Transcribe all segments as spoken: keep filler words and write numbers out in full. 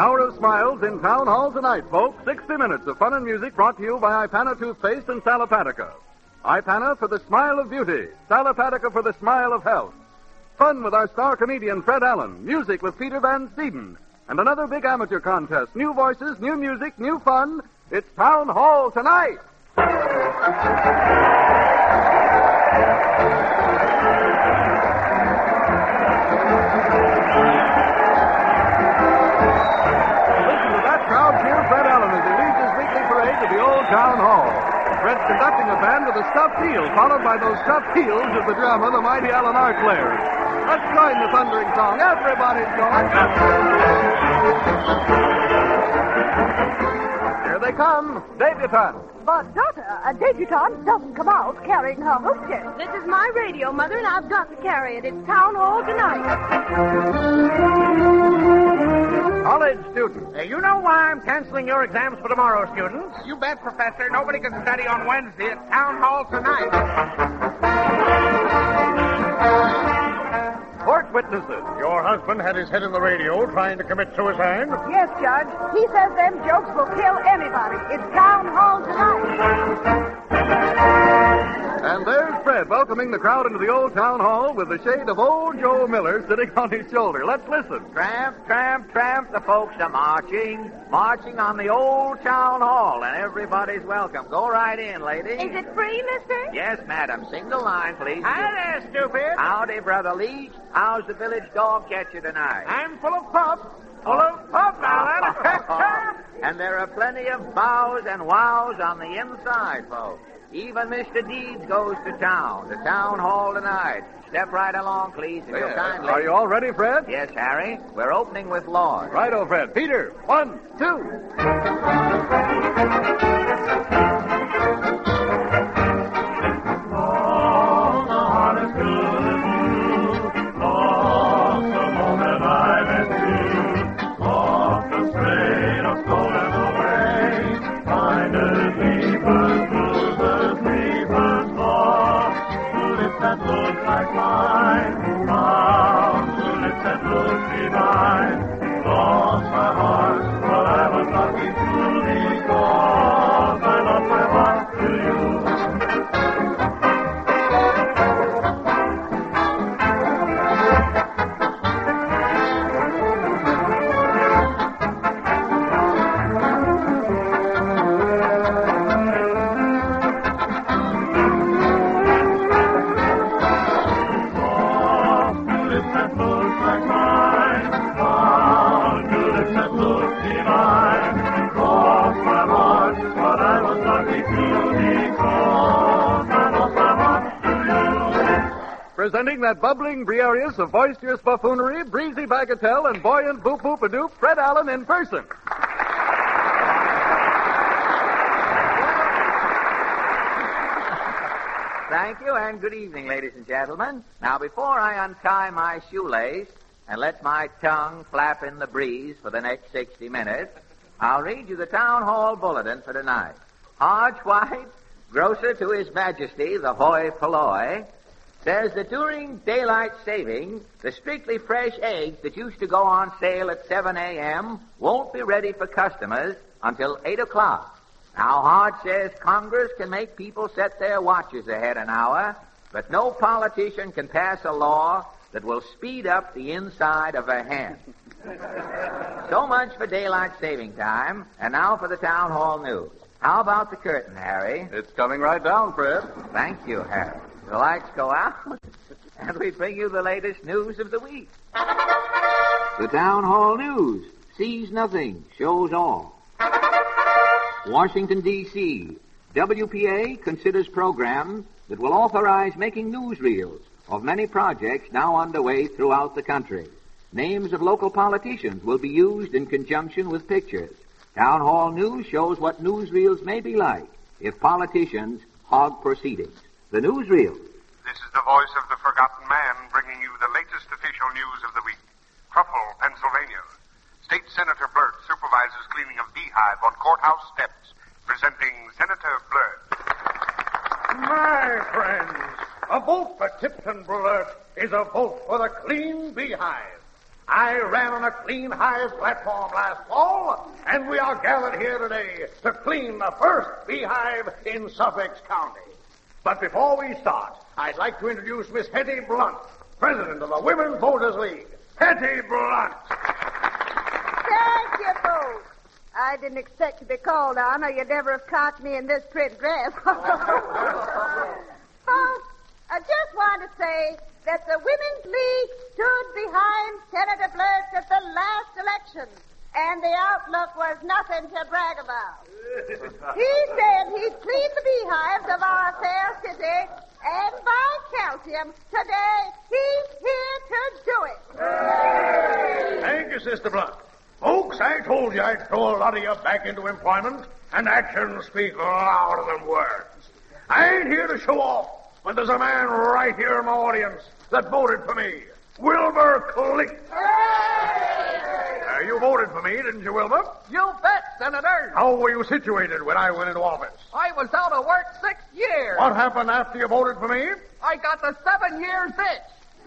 hour of smiles in Town Hall tonight, folks. sixty minutes of fun and music brought to you by Ipana Toothpaste and Salapatica. Ipana for the smile of beauty. Salapatica for the smile of health. Fun with our star comedian Fred Allen. Music with Peter Van Steeden. And another big amateur contest. New voices, new music, new fun. It's Town Hall tonight. Fred Allen as he leads his weekly parade to the old town hall. Fred's conducting a band with a stuffed heel, followed by those stuffed heels of the drama, the mighty Alan Art players. Let's join the thundering song. Everybody's going. Here they come, debutantes. But, Doctor, a debutante doesn't come out carrying her hostess. This is my radio, Mother, and I've got to carry it. It's Town Hall tonight. College students. Uh, you know why I'm canceling your exams for tomorrow, students? You bet, Professor. Nobody can study on Wednesday at Town Hall tonight. Court witnesses. Your husband had his head in the radio trying to commit suicide? Yes, Judge. He says them jokes will kill anybody. It's Town Hall tonight. And there's Fred welcoming the crowd into the old town hall with the shade of old Joe Miller sitting on his shoulder. Let's listen. Tramp, tramp, tramp, the folks are marching, marching on the old town hall, and everybody's welcome. Go right in, lady. Is it free, mister? Yes, madam. Single line, please. Hi there, stupid. Howdy, Brother Leach. How's the village dog catch you tonight? I'm full of pup. Full of pup, Alan. And there are plenty of bows and wows on the inside, folks. Even Mister Deeds goes to town, the town hall tonight. Step right along, please, if you'll Yeah. kindly. Are you all ready, Fred? Yes, Harry. We're opening with Lord. Righto, Fred. Peter, one, two. Presenting that bubbling Briareus of boisterous buffoonery, breezy bagatelle, and buoyant boop-boop-a-doop, Fred Allen in person. Thank you, and good evening, ladies and gentlemen. Now, before I untie my shoelace and let my tongue flap in the breeze for the next sixty minutes, I'll read you the Town Hall Bulletin for tonight. Hodge White, grocer to His Majesty, the hoi polloi, says that during daylight saving, the strictly fresh eggs that used to go on sale at seven a.m. won't be ready for customers until eight o'clock. Now, Hodge says Congress can make people set their watches ahead an hour, but no politician can pass a law that will speed up the inside of a hen. So much for daylight saving time, and now for the Town Hall news. How about the curtain, Harry? It's coming right down, Fred. Thank you, Harry. The lights go out, and we bring you the latest news of the week. The Town Hall News sees nothing, shows all. Washington, D C W P A considers programs that will authorize making newsreels of many projects now underway throughout the country. Names of local politicians will be used in conjunction with pictures. Town Hall News shows what newsreels may be like if politicians hog proceedings. The newsreel. This is the voice of the forgotten man bringing you the latest official news of the week. Cruffle, Pennsylvania. State Senator Blurt supervises cleaning of beehive on courthouse steps, presenting Senator Blurt. My friends, a vote for Tipton Blurt is a vote for the clean beehive. I ran on a clean hive platform last fall, and we are gathered here today to clean the first beehive in Suffolk County. But before we start, I'd like to introduce Miss Hetty Blunt, president of the Women's Voters League. Hetty Blunt. Thank you, folks. I didn't expect to be called on, or you'd never have caught me in this pretty dress. Folks, I just want to say that the Women's League stood behind Senator Blurt at the last election, and the outlook was nothing to brag about. He said he'd clean the beehives of our fair city, and by calcium, today he's here to do it. Thank you, Sister Blunt. Folks, I told you I'd throw a lot of you back into employment, and actions speak louder than words. I ain't here to show off, but there's a man right here in my audience that voted for me, Wilbur Clinton. Uh, you voted for me, didn't you, Wilbur? You bet, Senator. How were you situated when I went into office? I was out of work six years. What happened after you voted for me? I got the seven years itch.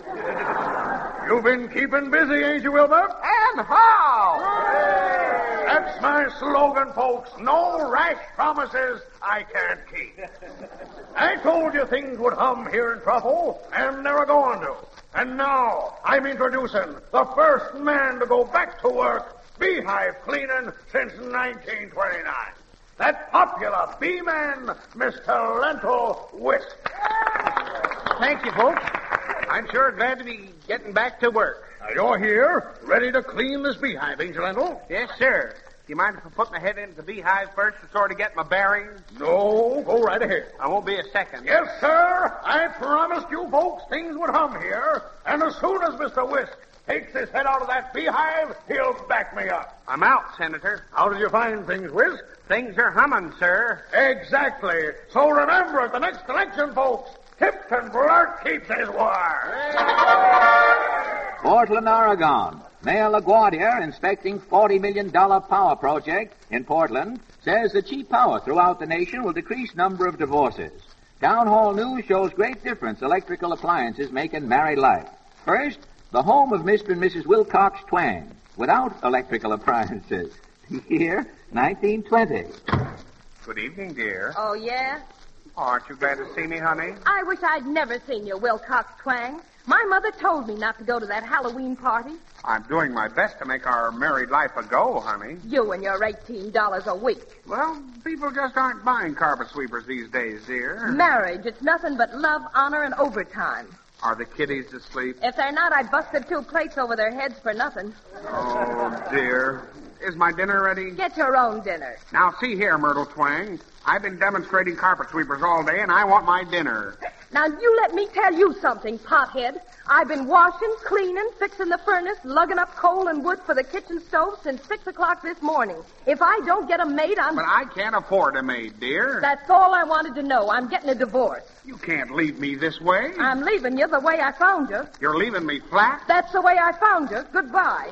You've been keeping busy, ain't you, Wilbur? And how? That's my slogan, folks. No rash promises I can't keep. I told you things would hum here in Truffle, and they're going to. And now I'm introducing the first man to go back to work beehive cleaning since nineteen twenty-nine. That popular bee man, Mister Lentil Whisk. Thank you, folks. I'm sure glad to be getting back to work. Now, you're here, ready to clean this beehive, ain't you, Lentil? Yes, sir. Do you mind if I put my head into the beehive first to sort of get my bearings? No, go right ahead. I won't be a second. Yes, sir. I promised you folks things would hum here, and as soon as Mister Whisk takes his head out of that beehive, he'll back me up. I'm out, Senator. How did you find things, Whisk? Things are humming, sir. Exactly. So remember, at the next election, folks, Tipton Blurt keeps his word. Portland, Oregon. Mayor LaGuardia, inspecting forty million dollars power project in Portland, says the cheap power throughout the nation will decrease number of divorces. Town Hall News shows great difference electrical appliances make in married life. First, the home of Mister and Missus Wilcox Twang, without electrical appliances. Year, nineteen twenty. Good evening, dear. Oh, yeah? Oh, aren't you glad to see me, honey? I wish I'd never seen you, Wilcox Twang. My mother told me not to go to that Halloween party. I'm doing my best to make our married life a go, honey. You and your eighteen dollars a week. Well, people just aren't buying carpet sweepers these days, dear. Marriage, it's nothing but love, honor, and overtime. Are the kiddies asleep? If they're not, I busted two plates over their heads for nothing. Oh, dear. Is my dinner ready? Get your own dinner. Now, see here, Myrtle Twang. I've been demonstrating carpet sweepers all day, and I want my dinner. Now, you let me tell you something, pothead. I've been washing, cleaning, fixing the furnace, lugging up coal and wood for the kitchen stove since six o'clock this morning. If I don't get a maid, I'm... But I can't afford a maid, dear. That's all I wanted to know. I'm getting a divorce. You can't leave me this way. I'm leaving you the way I found you. You're leaving me flat? That's the way I found you. Goodbye.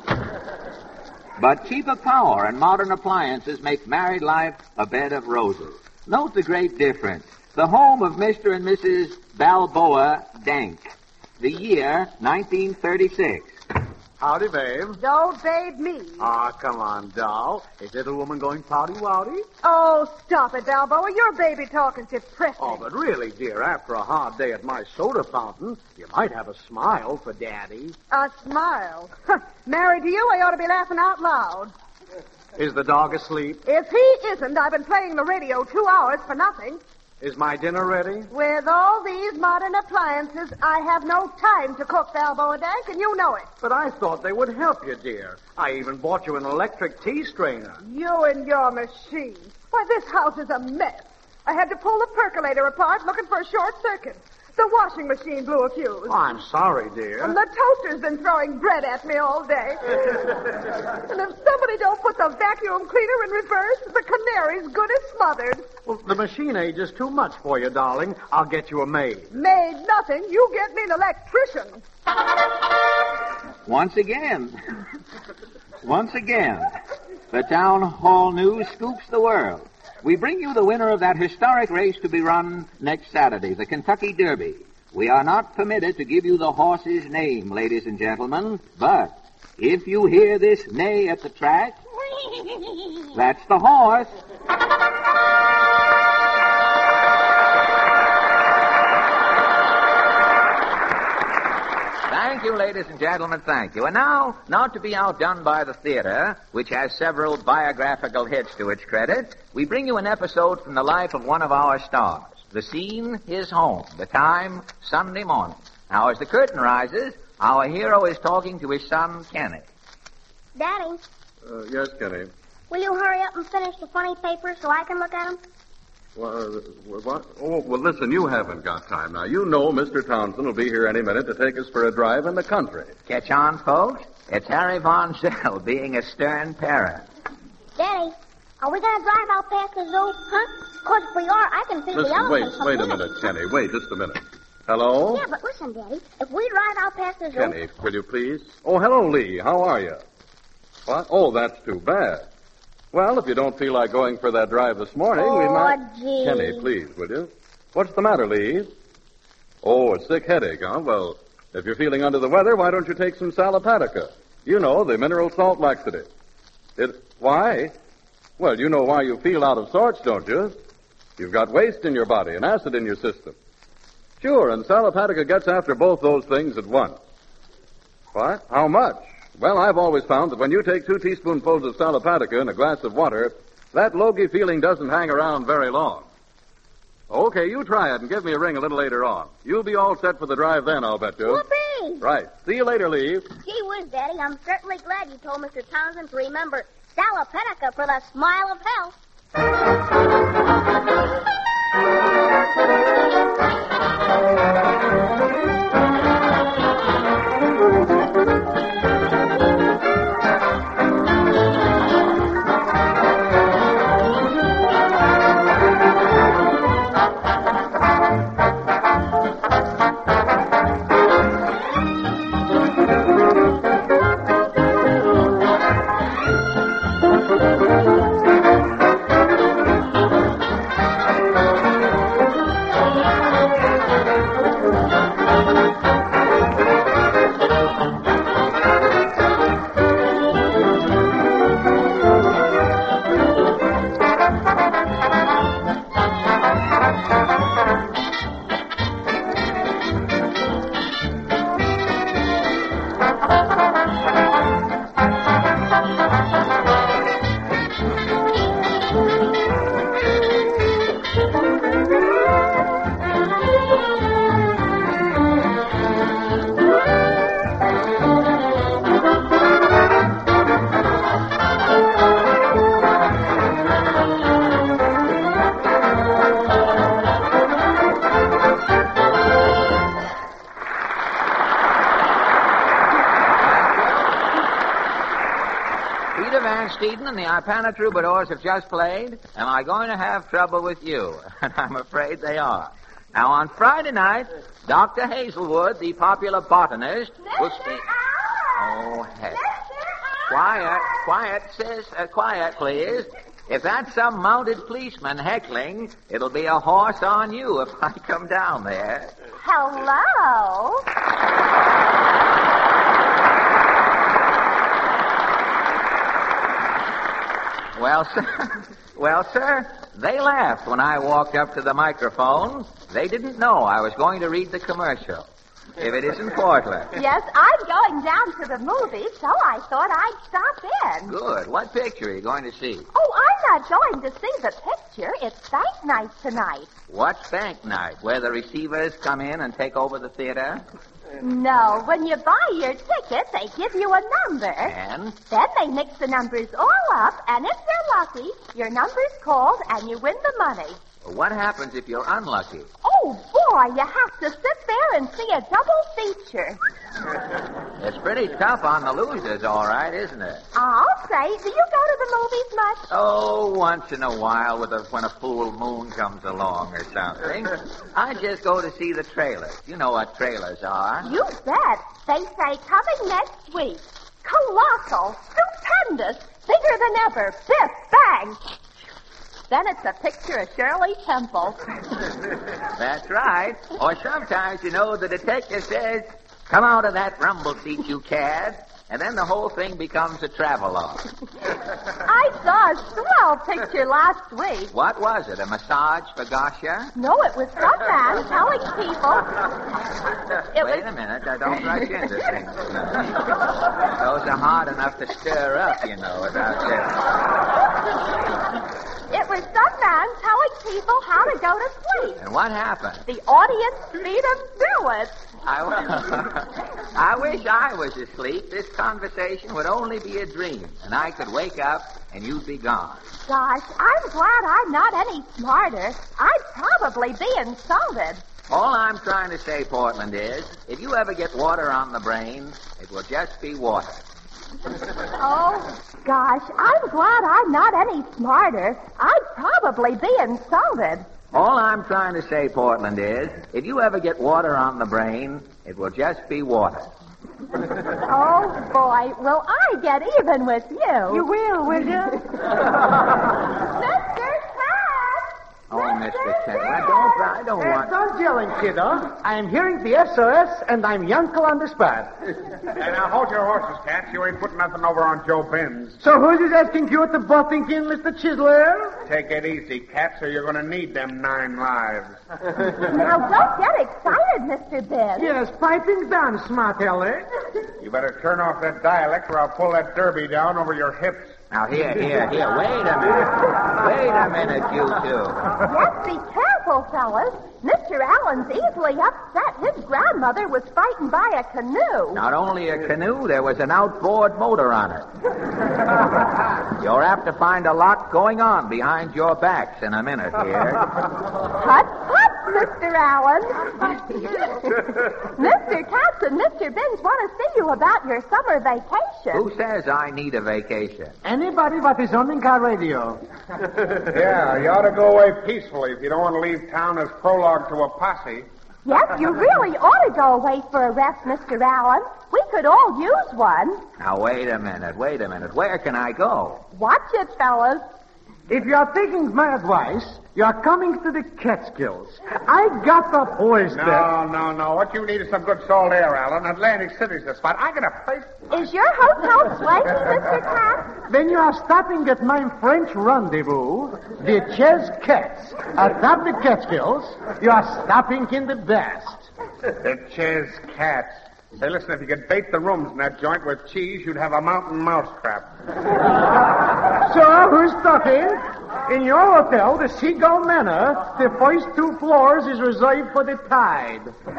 But cheaper power and modern appliances make married life a bed of roses. Note the great difference. The home of Mister and Missus Balboa Dank. The year, nineteen thirty-six. Howdy, babe. Don't babe me. Ah, come on, doll. Is little woman going pouty-wouty? Oh, stop it, Balboa. Your baby talking's depressing. Oh, but really, dear, after a hard day at my soda fountain, you might have a smile for Daddy. A smile. Married to you, I ought to be laughing out loud. Is the dog asleep? If he isn't, I've been playing the radio two hours for nothing. Is my dinner ready? With all these modern appliances, I have no time to cook, Balboa Dank, and you know it. But I thought they would help you, dear. I even bought you an electric tea strainer. You and your machine. Why, this house is a mess. I had to pull the percolator apart looking for a short circuit. The washing machine blew a fuse. Oh, I'm sorry, dear. And the toaster's been throwing bread at me all day. And if somebody don't put the vacuum cleaner in reverse, the canary's good as smothered. Well, the machine age is too much for you, darling. I'll get you a maid. Maid nothing. You get me an electrician. Once again. Once again. The Town Hall News scoops the world. We bring you the winner of that historic race to be run next Saturday, the Kentucky Derby. We are not permitted to give you the horse's name, ladies and gentlemen, but If you hear this neigh at the track, that's the horse. Thank you, ladies and gentlemen, thank you. And now, not to be outdone by the theater, which has several biographical hits to its credit, we bring you an episode from the life of one of our stars. The scene, his home. The time, Sunday morning. Now, as the curtain rises, our hero is talking to his son, Kenny. Daddy, Uh, yes, Kenny. will you hurry up and finish the funny papers so I can look at them? Well, uh, what? Oh, well, listen, you haven't got time. Now, you know Mister Townsend will be here any minute to take us for a drive in the country. Catch on, folks? It's Harry Von Zell being a stern parent. Daddy, are we going to drive out past the zoo? Huh? Because if we are, I can see the Listen, wait, elephants. from wait a here. minute, Kenny. Wait just a minute. Hello? Yeah, but listen, Daddy. If we drive out past the zoo... Kenny, will you please? Oh, hello, Lee. How are you? What? Oh, that's too bad. Well, if you don't feel like going for that drive this morning, we Oh, might... gee. Kenny, please, will you? What's the matter, Lee? Oh, a sick headache, huh? Well, if you're feeling under the weather, why don't you take some Salapatica? You know, the mineral salt laxative. It... Why? Well, you know why you feel out of sorts, don't you? You've got waste in your body and acid in your system. Sure, and Salapatica gets after both those things at once. What? How much? Well, I've always found that when you take two teaspoonfuls of Salapatica in a glass of water, that logy feeling doesn't hang around very long. Okay, you try it and give me a ring a little later on. You'll be all set for the drive then, I'll bet you. Whoopee! Right. See you later, Lee. Gee whiz, Daddy, I'm certainly glad you told Mister Townsend to remember Salapatica for the smile of health. Peter Van Steeden and the Ipana Troubadours have just played. Am I going to have trouble with you? And I'm afraid they are. Now, on Friday night, Doctor Hazelwood, the popular botanist, will speak... Oh, heck. Quiet, quiet, sis. Uh, quiet, please. If that's some mounted policeman heckling, it'll be a horse on you if I come down there. Hello? Well, sir, well, sir, they laughed when I walked up to the microphone. They didn't know I was going to read the commercial. If it isn't Portland. Yes, I'm going down to the movies, so I thought I'd stop in. Good. What picture are you going to see? Oh, I'm not going to see the picture. It's bank night tonight. What's bank night? Where the receivers come in and take over the theater? No, when you buy your ticket, they give you a number. And? Then they mix the numbers all up, and if you're lucky, your number's called and you win the money. Well, what happens if you're unlucky? Oh, boy, you have to sit there and see a double feature. It's pretty tough on the losers, all right, isn't it? I'll say, do you go to the movies much? Oh, once in a while with a, when a full moon comes along or something. I just go to see the trailers. You know what trailers are. You bet. They say coming next week. Colossal, stupendous, bigger than ever, biff, bang. Then it's a picture of Shirley Temple. That's right. Or sometimes, you know, the detective says, come out of that rumble seat, you cad. And then the whole thing becomes a travelogue. I saw a swell picture last week. What was it, a massage for Gosha? No, it was some man telling people... It Wait was... a minute, I don't rush into things. Those are hard enough to stir up, you know, without this. It was some man telling people how to go to sleep. And what happened? The audience beat him through it. I, I wish I was asleep. This conversation would only be a dream, and I could wake up and you'd be gone. Gosh, I'm glad I'm not any smarter. I'd probably be insulted. All I'm trying to say, Portland, is if you ever get water on the brain, it will just be water. Oh, gosh, I'm glad I'm not any smarter. I'd probably be insulted. All I'm trying to say, Portland, is if you ever get water on the brain, it will just be water. Oh, boy, will I get even with you. You will, will you? Mister Cat! Oh, Mister Cat, I don't, I don't Hey, want... don't yelling, kiddo. I am hearing the S O S, and I'm Yankel on the spot. Hey, now, hold your horses, Cats. You ain't putting nothing over on Joe Benz. So who's this asking you at the Boffington, Mister Chisler? Take it easy, Cats, or you're going to need them nine lives. Now, don't get excited, Mister Ben. Yes, piping down, smart Alex. You better turn off that dialect or I'll pull that derby down over your hips. Now, here, here, here, wait a minute. Wait a minute, you two. Yes, be careful, fellas. Mister Allen's easily upset. His grandmother was frightened by a canoe. Not only a canoe, there was an outboard motor on it. You're apt to find a lot going on behind your backs in a minute here. Hut, hut, Mister Allen. Mister Katz and Mister Binns want to see you about your summer vacation. Who says I need a vacation? Anybody but his own car radio. Yeah, you ought to go away peacefully if you don't want to leave town as prologue to a posse. Yes, you really ought to go away for a rest, Mister Allen. We could all use one. Now, wait a minute, wait a minute. Where can I go? Watch it, fellas. If you are taking my advice, you are coming to the Catskills. I got the boys there. No, no, no. What you need is some good salt air, Alan. Atlantic City's the spot. I got a place. Is your hotel swanky, Mister Katz? Then you are stopping at my French rendezvous, the Ches Cats. Atop the Catskills, you are stopping in the best. The Ches Cats. Say, listen, if you could bait the rooms in that joint with cheese, you'd have a mountain mousetrap. So, who's talking? In your hotel, the Seagull Manor, the first two floors is reserved for the tide.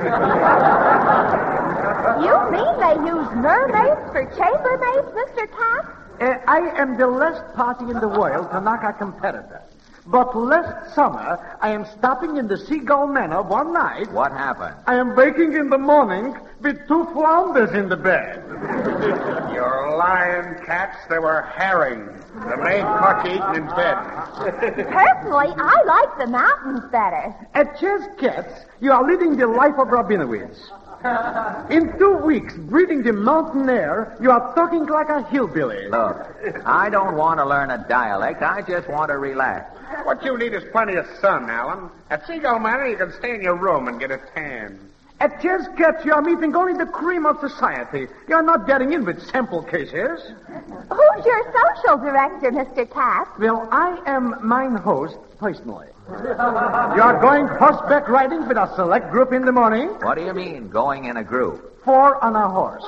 You mean they use mermaids for chambermaids, Mister Katz? Uh, I am the last party in the world to knock a competitor. But last summer, I am stopping in the Seagull Manor one night. What happened? I am waking in the morning with two flounders in the bed. You're lying, Cats. They were herring. The maid caught you eating in bed. Personally, I like the mountains better. At Ches Cats, you are leading the life of Rabinowitz. In two weeks, breathing the mountain air, you are talking like a hillbilly. Look, I don't want to learn a dialect. I just want to relax. What you need is plenty of sun, Alan. At Seagull Manor, you can stay in your room and get a tan. At Ches Cats, you are meeting only the cream of society. You are not getting in with sample cases. Who's your social director, Mister Katz? Well, I am mine host, personally. You are going horseback riding with a select group in the morning? What do you mean, going in a group? Four on a horse.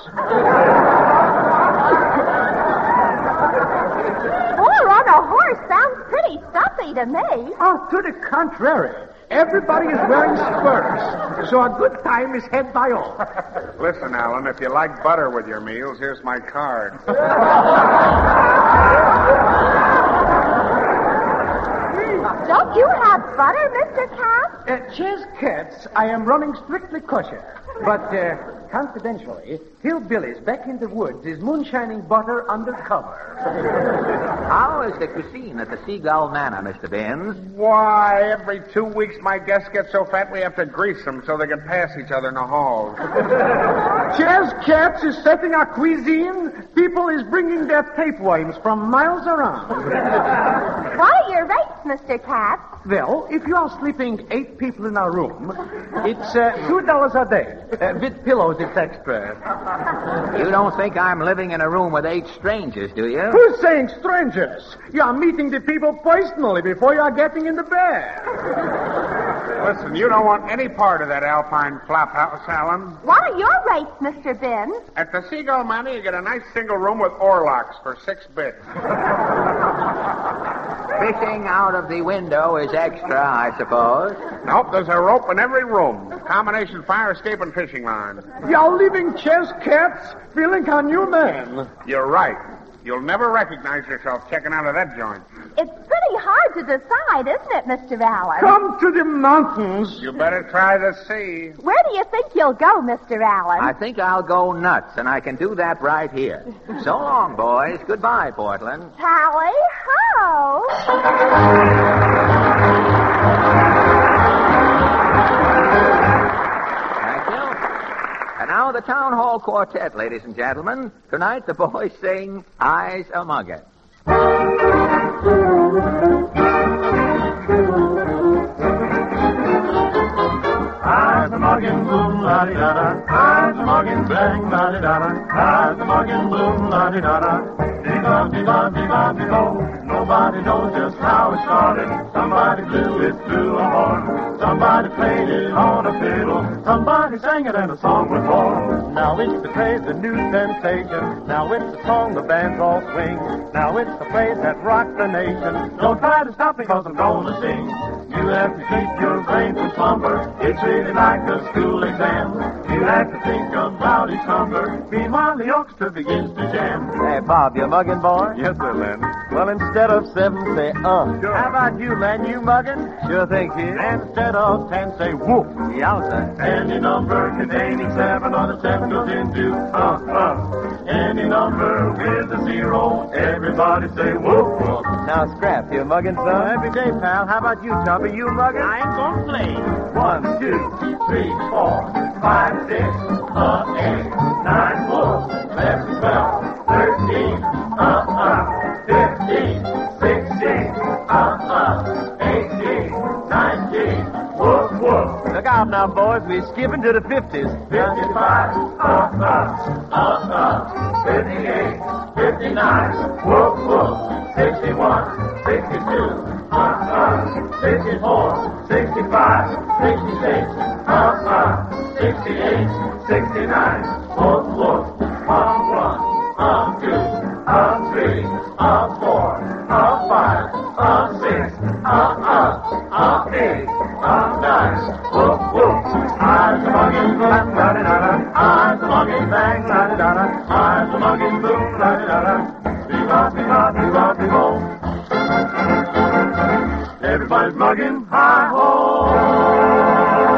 Four on a horse sounds pretty stuffy to me. Oh, to the contrary. Everybody is wearing spurs, so a good time is had by all. Listen, Alan, if you like butter with your meals, here's my card. Don't you have butter, Mister Katz? At Ches Cats, I am running strictly kosher. But, uh, confidentially, hillbillies back in the woods is moonshining butter undercover. How is the cuisine at the Seagull Manor, Mister Binns? Why, every two weeks my guests get so fat we have to grease them so they can pass each other in the halls. Ches Cats is setting our cuisine People is bringing their tapeworms from miles around. What are your rates, Mister Katz? Well, if you are sleeping eight people in a room, it's uh, two dollars a day. Uh, with pillows, it's extra. You don't think I'm living in a room with eight strangers, do you? Who's saying strangers? You are meeting the people personally before you are getting in the bed. Listen, you don't want any part of that Alpine flop house, Alan. What are your rates, Mister Ben? At the Seagull Money, you get a nice single room with oarlocks for six bits. Fishing out of the window is extra, I suppose. Nope, there's a rope in every room. Combination fire escape and fishing line. You're leaving chess cats feeling like a new man. You're right. You'll never recognize yourself checking out of that joint. It's pretty hard to decide, isn't it, Mister Allen? Come to the mountains. You better try the sea. Where do you think you'll go, Mister Allen? I think I'll go nuts, and I can do that right here. So long, boys. Goodbye, Portland. Tally-ho! And now the Town Hall Quartet, ladies and gentlemen. Tonight the boys sing Eyes Among Us. Eyes a-muggin', boom, la-di-da-da. Eyes a-muggin', bang, la-di-da-da. Eyes a-muggin', boom, la-di-da-da. Dee-ba-dee-ba-dee-ba-dee-bo. Nobody knows just how it started. Somebody blew it through a horn. Somebody played it on a fiddle. Somebody sang it and the song was born. Now it's the craze, the new sensation. Now it's the song the bands all swing. Now it's the phrase that rocks the nation. Don't try to stop me cause I'm gonna sing. You have to keep your brain from slumber. It's really like a school exam. You have to think about each number. Meanwhile the orchestra begins to jam. Hey, Bob, you mugging boy? Yes, sir, Len. Well, instead of seven, say uh. Sure. How about you, Len? You mugging? Sure thing, kid. And instead of ten, say whoop. Yowza. Any number containing seven or the seven goes into uh, uh. Any number with a zero, everybody say whoop, whoop. Now, Scrap, you mugging, son? Every day, pal. How about you, Chubby? You mugging? I ain't gonna play. One, two, three, four, five, six, uh, eight, nine, four, eleven, twelve, thirteen, uh, uh, fifteen, sixteen, uh, uh, eighteen, nineteen, whoop, whoop. Look out now, boys. We're skipping to the fifties. fifty-five, uh, uh, uh, uh, fifty-eight, fifty-nine, whoop, whoop, sixty-one, sixty-two, uh, uh, sixty-four, sixty-five, sixty-six, uh, uh, sixty-eight, sixty-nine, whoop, whoop, uh, one, uh, two, uh, three, uh, four, uh, five, uh, six, uh, uh, uh, eight, uh, nine, whoop, whoop. Eyes a-muggin', boom, la-di-da-da. Eyes a-muggin', bang, la-di-da-da. Eyes a-muggin', boom, la-di-da-da. Bee-ba-bee-ba-bee-ba-bee-bo. Everybody's mugging, hi-ho.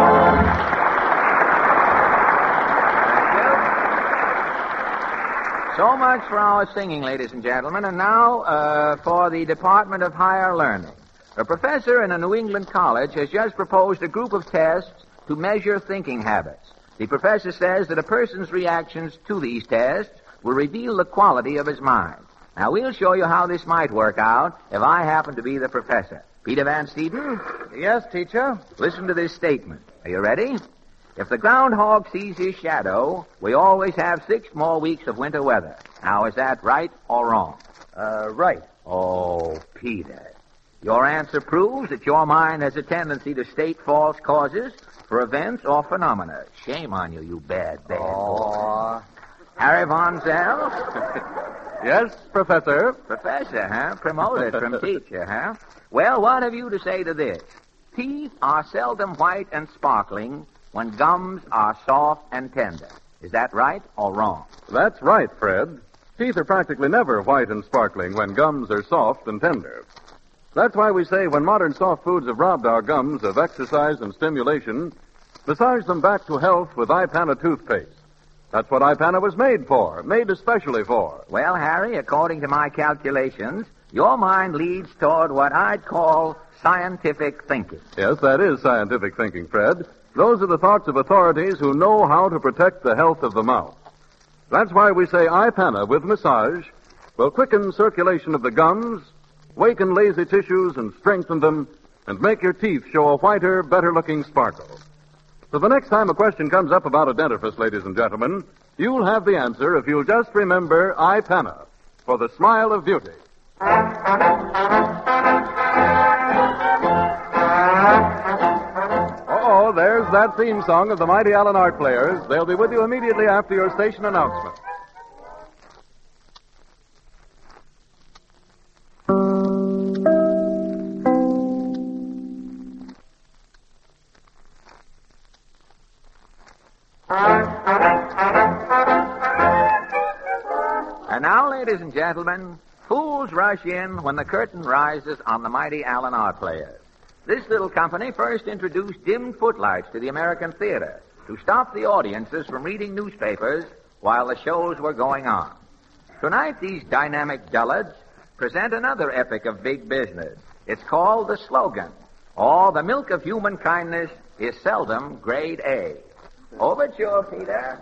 So much for our singing, ladies and gentlemen. And now uh, for the Department of Higher Learning. A professor in a New England college has just proposed a group of tests to measure thinking habits. The professor says that a person's reactions to these tests will reveal the quality of his mind. Now, we'll show you how this might work out if I happen to be the professor. Peter Van Steeden? Yes, teacher? Listen to this statement. Are you ready? If the groundhog sees his shadow, we always have six more weeks of winter weather. Now, is that right or wrong? Uh, right. Oh, Peter. Your answer proves that your mind has a tendency to state false causes for events or phenomena. Shame on you, you bad, bad boy. Harry Von Zell? Yes, Professor. Professor, huh? Promoted from teacher, huh? Well, what have you to say to this? Teeth are seldom white and sparkling when gums are soft and tender. Is that right or wrong? That's right, Fred. Teeth are practically never white and sparkling when gums are soft and tender. That's why we say when modern soft foods have robbed our gums of exercise and stimulation, massage them back to health with iPana toothpaste. That's what iPana was made for, made especially for. Well, Harry, according to my calculations, your mind leads toward what I'd call scientific thinking. Yes, that is scientific thinking, Fred. Those are the thoughts of authorities who know how to protect the health of the mouth. That's why we say iPana with massage will quicken circulation of the gums, waken lazy tissues and strengthen them, and make your teeth show a whiter, better-looking sparkle. So the next time a question comes up about a dentifrice, ladies and gentlemen, you'll have the answer if you'll just remember iPana for the smile of beauty. Oh, there's that theme song of the Mighty Allen Art Players. They'll be with you immediately after your station announcement. And now, ladies and gentlemen, fools rush in when the curtain rises on the Mighty Allen Art Players. This little company first introduced dimmed footlights to the American theater to stop the audiences from reading newspapers while the shows were going on. Tonight, these dynamic dullards present another epic of big business. It's called The Slogan. Oh, the milk of human kindness is seldom grade A. Overture, Peter.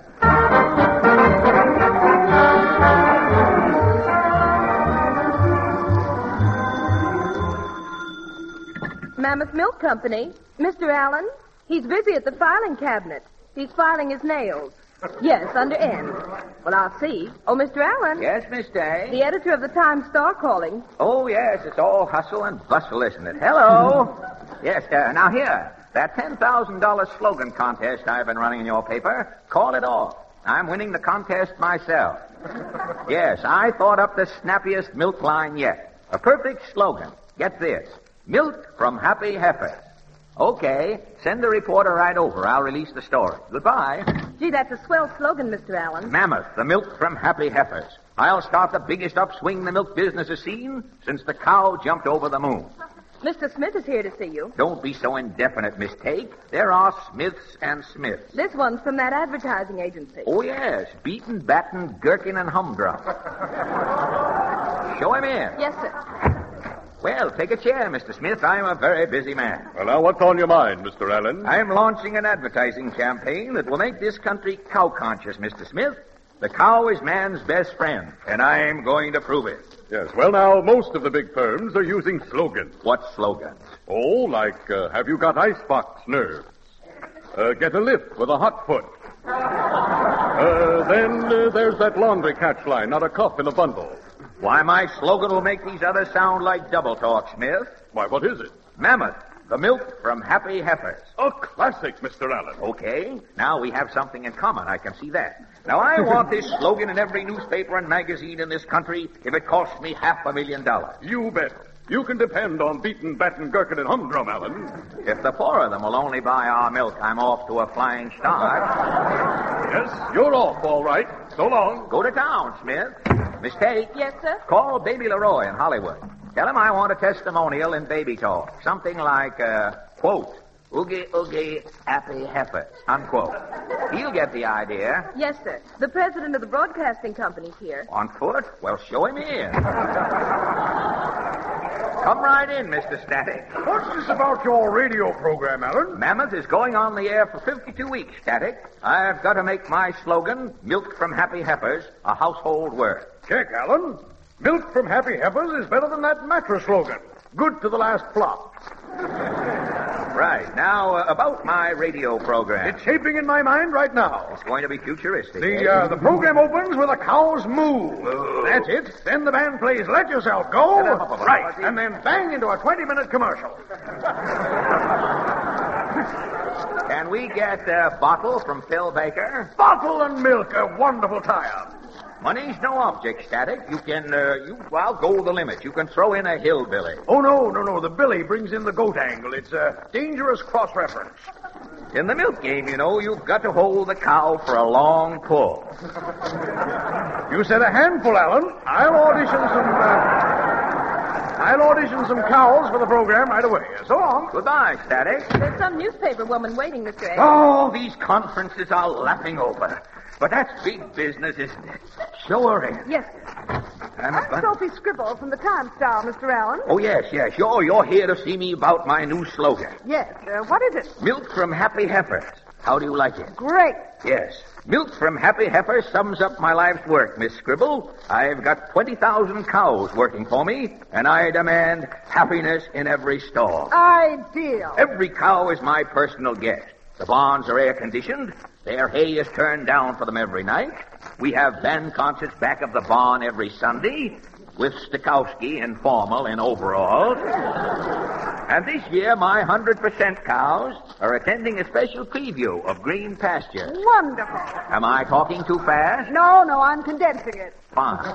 Mammoth Milk Company. Mister Allen, he's busy at the filing cabinet. He's filing his nails. Yes, under N. Well, I'll see. Oh, Mister Allen. Yes, Miss Day? The editor of the Times-Star calling. Oh, yes, it's all hustle and bustle, isn't it? Hello. Yes, uh, now here, that ten thousand dollars slogan contest I've been running in your paper, call it off. I'm winning the contest myself. Yes, I thought up the snappiest milk line yet. A perfect slogan. Get this. Milk from happy heifers. Okay, send the reporter right over. I'll release the story. Goodbye. Gee, that's a swell slogan, Mister Allen. Mammoth, the milk from happy heifers. I'll start the biggest upswing the milk business has seen since the cow jumped over the moon. Mister Smith is here to see you. Don't be so indefinite, Miss Take. There are Smiths and Smiths. This one's from that advertising agency. Oh, yes. Beaten, Batten, Gherkin, and Humdrum. Show him in. Yes, sir. Well, take a chair, Mister Smith. I'm a very busy man. Well, now, what's on your mind, Mister Allen? I'm launching an advertising campaign that will make this country cow-conscious, Mister Smith. The cow is man's best friend, and I'm going to prove it. Yes, well, now, most of the big firms are using slogans. What slogans? Oh, like, uh, have you got icebox nerves? Uh, get a lift with a hot foot. Uh, then uh, there's that laundry catch line, not a cuff in a bundle. Why, my slogan will make these others sound like double talk, Smith. Why, what is it? Mammoth, the milk from happy heifers. A classic, Mister Allen. Okay, now we have something in common. I can see that. Now, I want this slogan in every newspaper and magazine in this country if it costs me half a million dollars. You bet. You can depend on Beaten, Batten, Gherkin, and Humdrum, Allen. If the four of them will only buy our milk, I'm off to a flying start. Yes, you're off, all right. So long. Go to town, Smith. Miss Tate. Yes, sir? Call Baby Leroy in Hollywood. Tell him I want a testimonial in baby talk. Something like, uh, quote, oogie, oogie, happy heifers, unquote. He'll get the idea. Yes, sir. The president of the broadcasting company's here. On foot? Well, show him in. Come right in, Mister Static. What's this about your radio program, Allen? Mammoth is going on the air for fifty-two weeks, Static. I've got to make my slogan, milk from happy heifers, a household word. Check, Allen. Milk from happy heifers is better than that mattress slogan. Good to the last flop. Right. Now, uh, about my radio program. It's shaping in my mind right now. It's going to be futuristic. The, eh? uh, the program opens with a cow's moo. That's it. Then the band plays Let Yourself Go. Right. And then bang into a twenty-minute commercial. Can we get a bottle from Phil Baker? Bottle and milk, a wonderful tie-up. Money's no object, Static. You can, uh, you, well, go the limit. You can throw in a hillbilly. Oh, no, no, no. The billy brings in the goat angle. It's a dangerous cross-reference. In the milk game, you know, you've got to hold the cow for a long pull. You said a handful, Allen. I'll audition some, uh, I'll audition some cows for the program right away. So long. Goodbye, Static. There's some newspaper woman waiting, Mister A. Oh, these conferences are lapping over. But that's big business, isn't it? Show her in. Yes. I'm, I'm Sophie Scribble from the Times-Star, Mister Allen. Oh, yes, yes. You're, you're here to see me about my new slogan. Yes. Uh, what is it? Milk from happy heifers. How do you like it? Great. Yes. Milk from Happy Heifer sums up my life's work, Miss Scribble. I've got twenty thousand cows working for me, and I demand happiness in every stall. Ideal. Every cow is my personal guest. The barns are air-conditioned. Their hay is turned down for them every night. We have band concerts back of the barn every Sunday, with Stokowski and Formal in overalls. And this year, my one hundred percent cows are attending a special preview of Green Pastures. Wonderful. Am I talking too fast? No, no, I'm condensing it. Fine.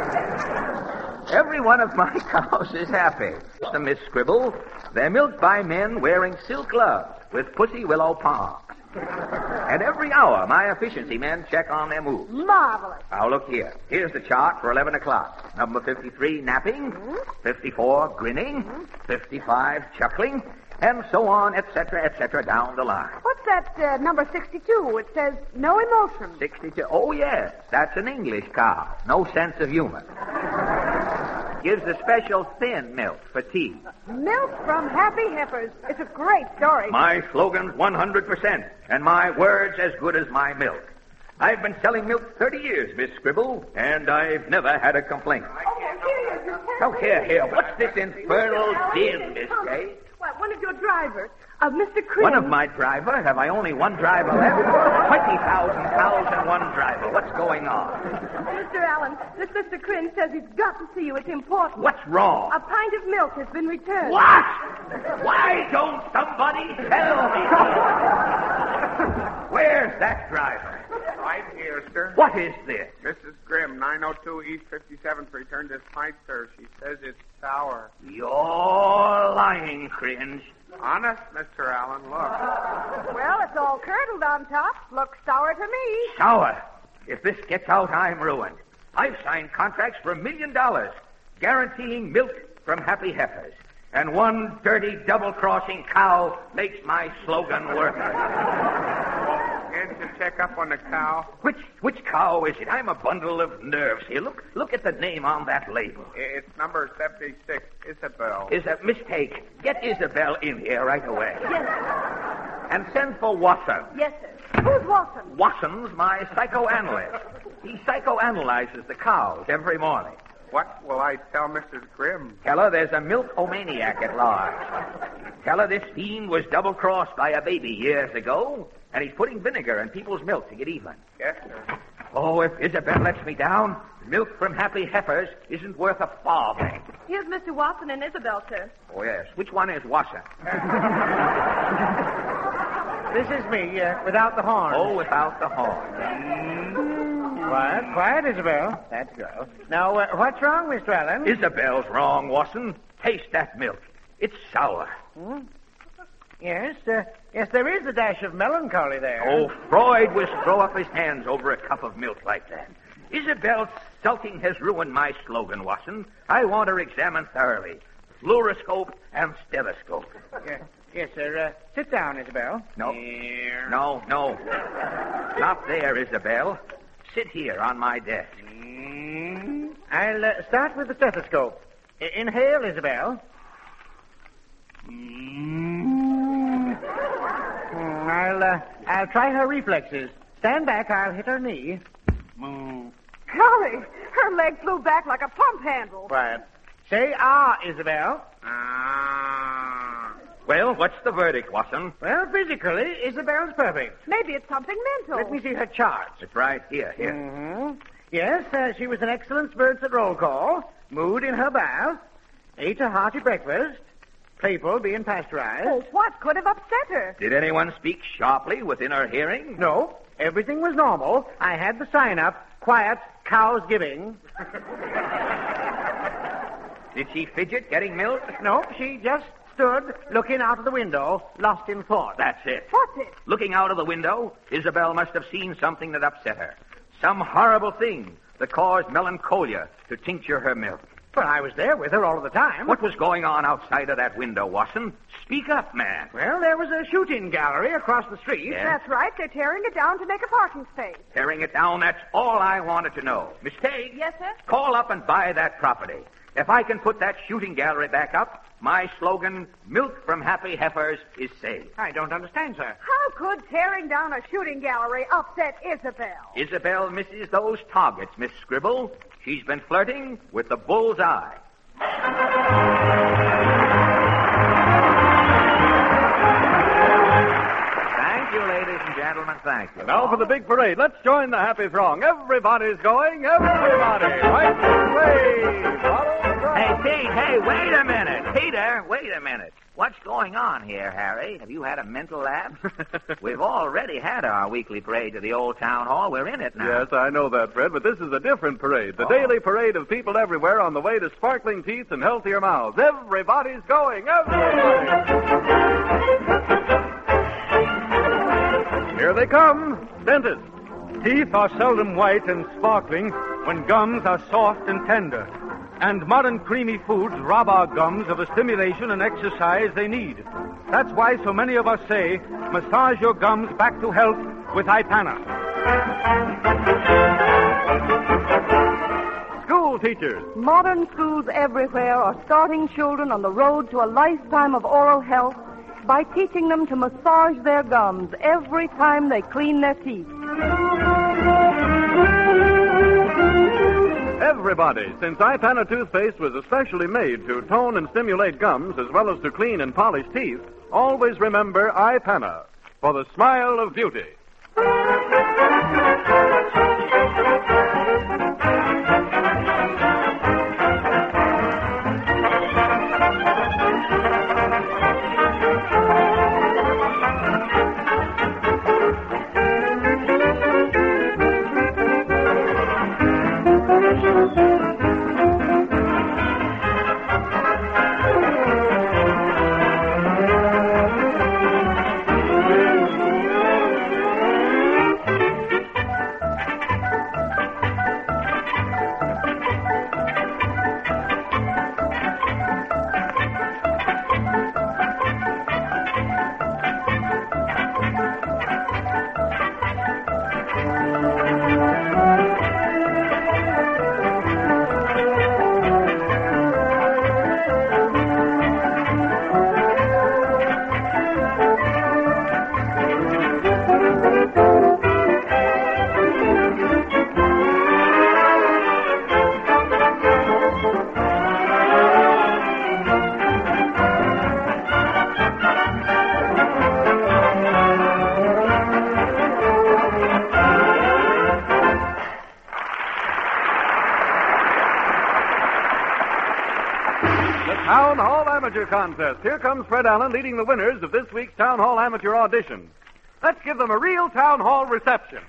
Every one of my cows is happy. The Miss Scribble, they're milked by men wearing silk gloves with pussy willow palms. And every hour, my efficiency men check on their moves. Marvelous. Now, look here. Here's the chart for eleven o'clock. Number fifty-three, napping. Mm-hmm. fifty-four, grinning. Mm-hmm. fifty-five, chuckling. And so on, et cetera, et cetera, down the line. What's that uh, number sixty-two? It says no emotion. sixty-two. Oh, yes. That's an English cow. No sense of humor. Gives a special thin milk for tea. Milk from Happy Heifers. It's a great story. My slogan's one hundred percent, and my word's as good as my milk. I've been selling milk thirty years, Miss Scribble, and I've never had a complaint. Oh, here, here. What's this infernal din, Miss Kay? What, one of your drivers? Uh, Mister Crane. One of my driver? Have I only one driver left? Twenty thousand cows and one driver. What's going on? Mister Allen, this Mister Crane says he's got to see you. It's important. What's wrong? A pint of milk has been returned. What? Why don't somebody tell me? Where's that driver? Right here, sir. What is this? Missus Grimm, nine oh two East fifty-seventh, returned this pint, sir. She says it's sour. You're lying, Cringe. Honest, Mister Allen, look. Well, it's all curdled on top. Looks sour to me. Sour? If this gets out, I'm ruined. I've signed contracts for a million dollars, guaranteeing milk from Happy Heifers. And one dirty double-crossing cow makes my slogan work. Can't you check up on the cow? Which which cow is it? I'm a bundle of nerves here. Look look at the name on that label. It's number seventy-six, Isabel. Is a mistake. Get Isabel in here right away. Yes. And send for Watson. Yes, sir. Who's Watson? Watson's my psychoanalyst. He psychoanalyzes the cows every morning. What will I tell Missus Grimm? Tell her there's a milk-omaniac at large. Tell her this fiend was double-crossed by a baby years ago, and he's putting vinegar in people's milk to get even. Yes, sir. Oh, if Isabel lets me down, milk from Happy Heifers isn't worth a farthing. Here's Mister Watson and Isabel, sir. Oh, yes. Which one is Watson? This is me, uh, without the horn. Oh, without the horn. Quiet, quiet, Isabel. That's girl. Now, uh, what's wrong, Mister Allen? Isabel's wrong, Watson. Taste that milk. It's sour. Hmm? Yes, uh, yes, there is a dash of melancholy there. Oh, Freud was throw up his hands over a cup of milk like that. Isabel's sulking has ruined my slogan, Watson. I want her examined thoroughly. Fluoroscope and stethoscope. Yes, yes sir. Uh, sit down, Isabel. No. Here. No, no. Not there, Isabel. Sit here on my desk. Mm. I'll uh, start with the stethoscope. I- inhale, Isabel. Mm. Mm, I'll uh, I'll try her reflexes. Stand back. I'll hit her knee. Mm. Golly, her leg flew back like a pump handle. Quiet. Say ah, Isabel. Ah. Well, what's the verdict, Watson? Well, physically, Isabel's perfect. Maybe it's something mental. Let me see her chart. It's right here, here. Mm-hmm. Yes, uh, she was an excellent spirits at roll call, mood in her bath, ate a hearty breakfast, playful being pasteurized. Oh, what could have upset her? Did anyone speak sharply within her hearing? No, everything was normal. I had the sign up, quiet, cows giving. Did she fidget getting milk? No, she just stood looking out of the window, lost in thought. That's it. What's it? Looking out of the window, Isabel must have seen something that upset her. Some horrible thing that caused melancholia to tincture her milk. But I was there with her all of the time. What was going on outside of that window, Watson? Speak up, man. Well, there was a shooting gallery across the street. Yeah? That's right. They're tearing it down to make a parking space. Tearing it down, that's all I wanted to know. Miss Teague? Yes, sir? Call up and buy that property. If I can put that shooting gallery back up, my slogan, milk from happy heifers, is safe. I don't understand, sir. How could tearing down a shooting gallery upset Isabel? Isabel misses those targets, Miss Scribble. She's been flirting with the bull's eye. Thank you, ladies and gentlemen. Thank you. Now for the big parade. Let's join the happy throng. Everybody's going. Everybody. Right way. Follow the crowd. Hey, Pete, hey, wait a minute. Peter, wait a minute. What's going on here, Harry? Have you had a mental lapse? We've already had our weekly parade to the old town hall. We're in it now. Yes, I know that, Fred, but this is a different parade. The Oh. daily parade of people everywhere on the way to sparkling teeth and healthier mouths. Everybody's going. Everybody. Here they come. Dentists. Teeth are seldom white and sparkling when gums are soft and tender. And modern creamy foods rob our gums of the stimulation and exercise they need. That's why so many of us say, massage your gums back to health with Ipana. School teachers. Modern schools everywhere are starting children on the road to a lifetime of oral health by teaching them to massage their gums every time they clean their teeth. Everybody, since Ipana toothpaste was especially made to tone and stimulate gums as well as to clean and polish teeth, always remember Ipana for the smile of beauty. Town Hall Amateur Contest. Here comes Fred Allen leading the winners of this week's Town Hall Amateur Audition. Let's give them a real Town Hall reception.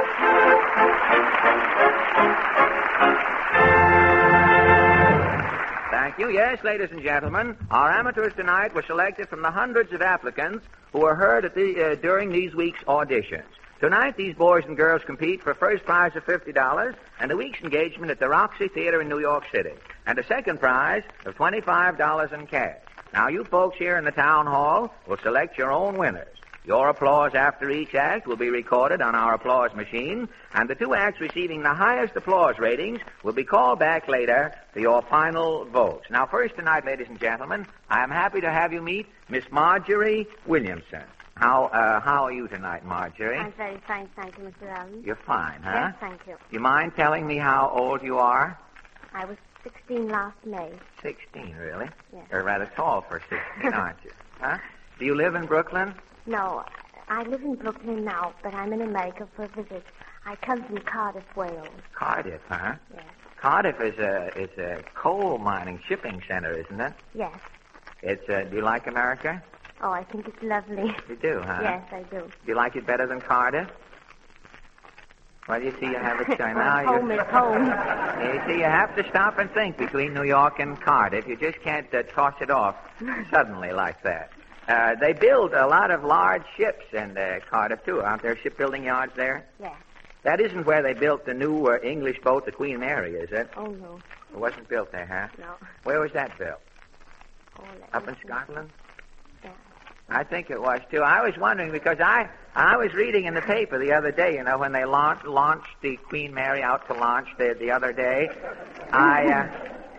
Thank you. Yes, ladies and gentlemen, our amateurs tonight were selected from the hundreds of applicants who were heard at the, uh, during these week's auditions. Tonight, these boys and girls compete for a first prize of fifty dollars and a week's engagement at the Roxy Theater in New York City, and a second prize of twenty-five dollars in cash. Now, you folks here in the town hall will select your own winners. Your applause after each act will be recorded on our applause machine, and the two acts receiving the highest applause ratings will be called back later for your final votes. Now, first tonight, ladies and gentlemen, I am happy to have you meet Miss Marjorie Williamson. How uh, how are you tonight, Marjorie? I'm very fine, thank you, Mister Allen. You're fine, huh? Yes, thank you. You mind telling me how old you are? I was sixteen last May. Sixteen, really? Yes. You're rather tall for sixteen, aren't you? Huh? Do you live in Brooklyn? No, I live in Brooklyn now, but I'm in America for a visit. I come from Cardiff, Wales. Cardiff, huh? Yes. Cardiff is a is a coal mining shipping center, isn't it? Yes. It's. Uh, do you like America? Oh, I think it's lovely. You do, huh? Yes, I do. Do you like it better than Cardiff? Well, you see, you have a choice now. Well, home is home. You see, you have to stop and think between New York and Cardiff. You just can't uh, toss it off suddenly like that. Uh, they build a lot of large ships in uh, Cardiff, too. Aren't there shipbuilding yards there? Yes. That isn't where they built the new uh, English boat, the Queen Mary, is it? Oh, no. It wasn't built there, huh? No. Where was that built? Oh, Up in Scotland? Yeah. I think it was, too. I was wondering because I I was reading in the paper the other day, you know, when they launched, launched the Queen Mary out to launch the, the other day. I uh,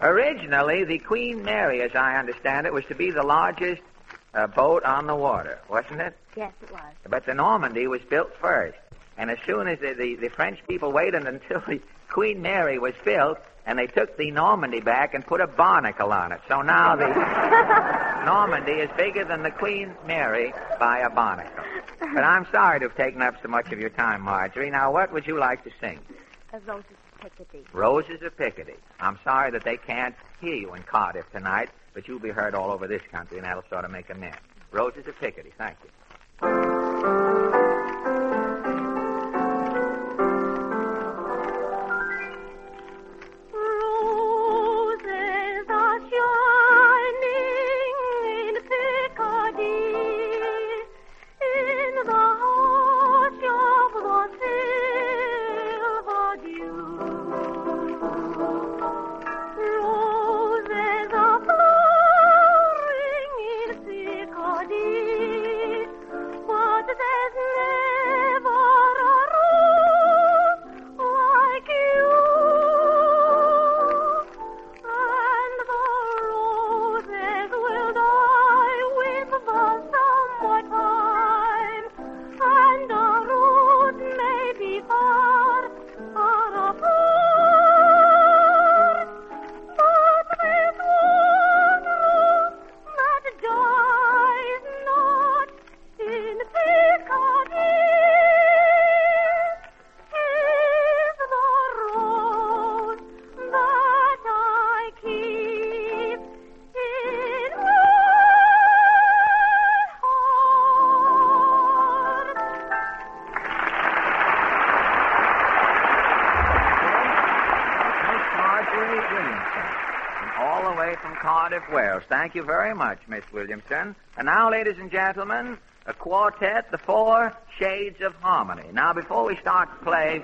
Originally, the Queen Mary, as I understand it, was to be the largest uh, boat on the water, wasn't it? Yes, it was. But the Normandy was built first. And as soon as the, the, the French people waited until the Queen Mary was built, and they took the Normandy back and put a barnacle on it. So now the Normandy is bigger than the Queen Mary by a barnacle. But I'm sorry to have taken up so much of your time, Marjorie. Now, what would you like to sing? Uh, Roses of Picardy. Roses of Picardy. I'm sorry that they can't hear you in Cardiff tonight, but you'll be heard all over this country, and that'll sort of make amends. Roses of Picardy. Thank you. Thank you very much, Miss Williamson. And now, ladies and gentlemen, a quartet, the Four Shades of Harmony. Now, before we start to play,